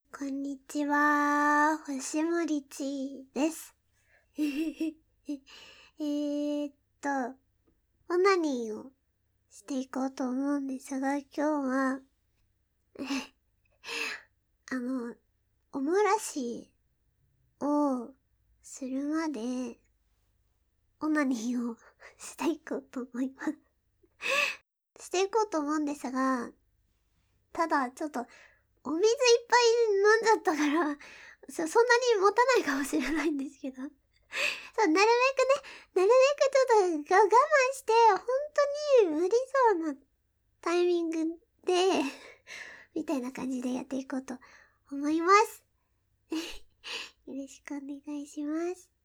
こんにちは、星森ちです。オナニーをしていこうと思うんですが、今日は、おもらしをするまで、オナニーをしていこうと思います。していこうと思うんですが、ただちょっと、お水いっぱい飲んじゃったから、そんなに持たないかもしれないんですけど。そう、なるべくちょっと我慢して、本当に無理そうなタイミングで、みたいな感じでやっていこうと思います。よろしくお願いします。